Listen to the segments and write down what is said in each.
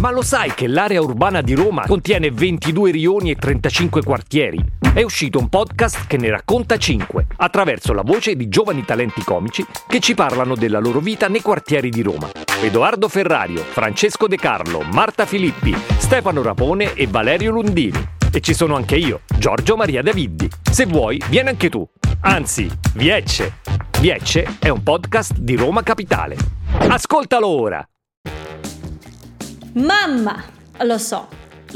Ma lo sai che l'area urbana di Roma contiene 22 rioni e 35 quartieri? È uscito un podcast che ne racconta 5, attraverso la voce di giovani talenti comici che ci parlano della loro vita nei quartieri di Roma. Edoardo Ferrario, Francesco De Carlo, Marta Filippi, Stefano Rapone e Valerio Lundini. E ci sono anche io, Giorgio Maria Daviddi. Se vuoi, vieni anche tu. Anzi, Viecce. Viecce è un podcast di Roma Capitale. Ascoltalo ora! Mamma! Lo so.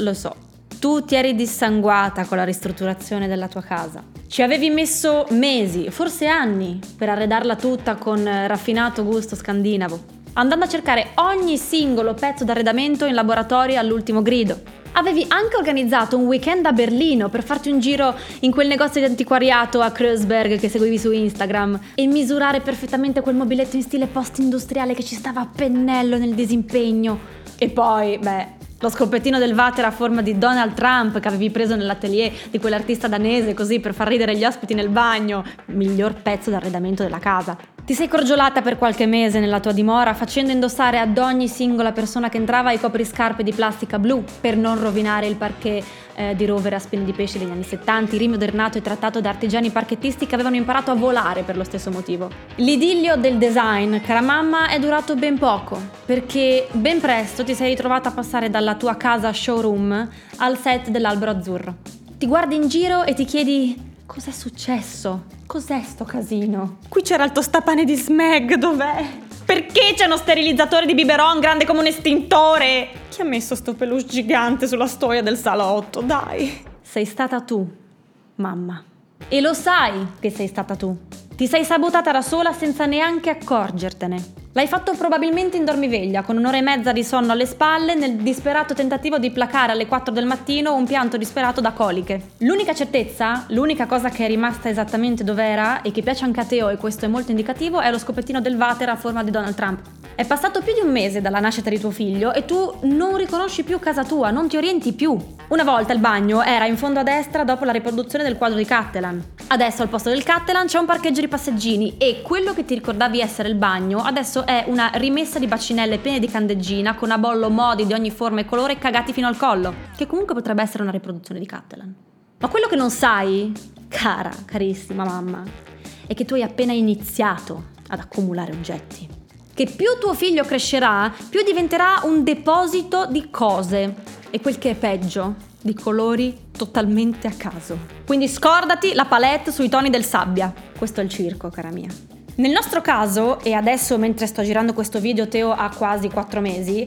Tu ti eri dissanguata con la ristrutturazione della tua casa. Ci avevi messo mesi, forse anni, per arredarla tutta con raffinato gusto scandinavo, andando a cercare ogni singolo pezzo d'arredamento in laboratorio all'ultimo grido. Avevi anche organizzato un weekend a Berlino per farti un giro in quel negozio di antiquariato a Kreuzberg che seguivi su Instagram e misurare perfettamente quel mobiletto in stile post-industriale che ci stava a pennello nel disimpegno. E poi, lo scopettino del water a forma di Donald Trump che avevi preso nell'atelier di quell'artista danese così per far ridere gli ospiti nel bagno. Miglior pezzo d'arredamento della casa. Ti sei crogiolata per qualche mese nella tua dimora facendo indossare ad ogni singola persona che entrava i copriscarpe di plastica blu per non rovinare il parquet di rovere a spine di pesce degli anni 70, rimodernato e trattato da artigiani parchettisti che avevano imparato a volare per lo stesso motivo. L'idillio del design, cara mamma, è durato ben poco, perché ben presto ti sei ritrovata a passare dalla tua casa showroom al set dell'Albero Azzurro. Ti guardi in giro e ti chiedi: cos'è successo? Cos'è sto casino? Qui c'era il tostapane di Smeg, dov'è? Perché c'è uno sterilizzatore di biberon grande come un estintore? Chi ha messo sto peluche gigante sulla stoia del salotto? Dai! Sei stata tu, mamma. E lo sai che sei stata tu. Ti sei sabotata da sola senza neanche accorgertene. L'hai fatto probabilmente in dormiveglia, con un'ora e mezza di sonno alle spalle, nel disperato tentativo di placare alle 4 del mattino un pianto disperato da coliche. L'unica certezza, l'unica cosa che è rimasta esattamente dov'era e che piace anche a Teo, e questo è molto indicativo, è lo scopettino del water a forma di Donald Trump. È passato più di un mese dalla nascita di tuo figlio e tu non riconosci più casa tua, non ti orienti più. Una volta il bagno era in fondo a destra dopo la riproduzione del quadro di Cattelan. Adesso al posto del Cattelan c'è un parcheggio di passeggini e quello che ti ricordavi essere il bagno adesso è una rimessa di bacinelle piene di candeggina con a bollo modi di ogni forma e colore cagati fino al collo, che comunque potrebbe essere una riproduzione di Cattelan. Ma quello che non sai, carissima mamma, è che tu hai appena iniziato ad accumulare oggetti. Che più tuo figlio crescerà, più diventerà un deposito di cose. E quel che è peggio, di colori totalmente a caso. Quindi scordati la palette sui toni del sabbia. Questo è il circo, cara mia. Nel nostro caso, e adesso mentre sto girando questo video Teo ha quasi 4 mesi,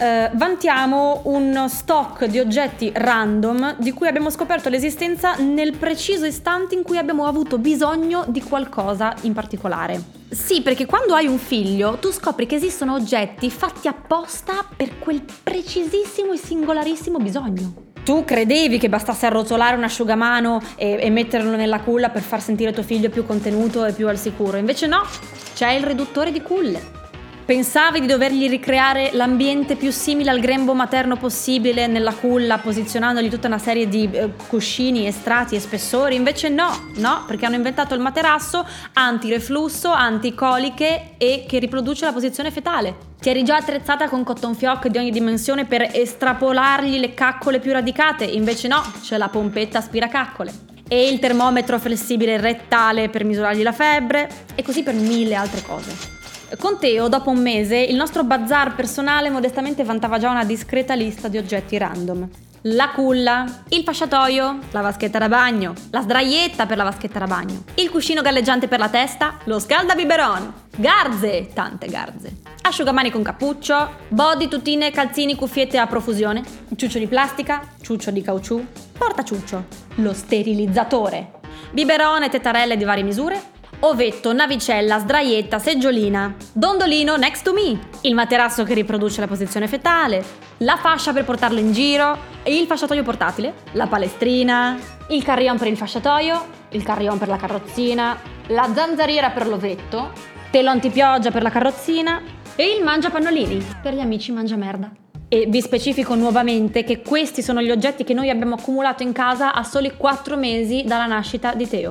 vantiamo uno stock di oggetti random di cui abbiamo scoperto l'esistenza nel preciso istante in cui abbiamo avuto bisogno di qualcosa in particolare. Sì, perché quando hai un figlio tu scopri che esistono oggetti fatti apposta per quel precisissimo e singolarissimo bisogno. Tu credevi che bastasse arrotolare un asciugamano e metterlo nella culla per far sentire tuo figlio più contenuto e più al sicuro. Invece no, c'è il riduttore di culle. Pensavi di dovergli ricreare l'ambiente più simile al grembo materno possibile nella culla, posizionandogli tutta una serie di cuscini, strati e spessori. Invece no, perché hanno inventato il materasso antireflusso, anticoliche e che riproduce la posizione fetale. Ti eri già attrezzata con cotton fioc di ogni dimensione per estrapolargli le caccole più radicate. Invece no, c'è la pompetta aspiracaccole. E il termometro flessibile rettale per misurargli la febbre. E così per 1000 altre cose. Con Teo, dopo un mese, il nostro bazar personale modestamente vantava già una discreta lista di oggetti random. La culla, il fasciatoio, la vaschetta da bagno, la sdraietta per la vaschetta da bagno, il cuscino galleggiante per la testa, lo scaldabiberon, garze, tante garze, asciugamani con cappuccio, body, tutine, calzini, cuffiette a profusione, ciuccio di plastica, ciuccio di caucciù, portaciuccio, lo sterilizzatore, biberone e tetarelle di varie misure, ovetto, navicella, sdraietta, seggiolina, dondolino next to me, il materasso che riproduce la posizione fetale, la fascia per portarlo in giro, il fasciatoio portatile, la palestrina, il carillon per il fasciatoio, il carillon per la carrozzina, la zanzariera per l'ovetto, telo antipioggia per la carrozzina e il mangiapannolini per gli amici mangiamerda. E vi specifico nuovamente che questi sono gli oggetti che noi abbiamo accumulato in casa a soli 4 mesi dalla nascita di Teo.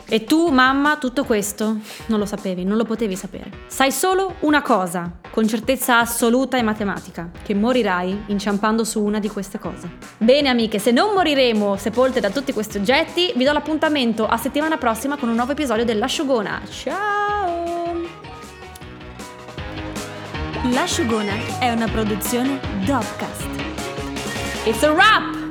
E tu, mamma, tutto questo non lo sapevi, non lo potevi sapere. Sai solo una cosa, con certezza assoluta e matematica, che morirai inciampando su una di queste cose. Bene amiche, se non moriremo sepolte da tutti questi oggetti, vi do l'appuntamento a settimana prossima con un nuovo episodio dell'Asciugona. Ciao! L'Asciugona è una produzione Dopcast. It's a wrap!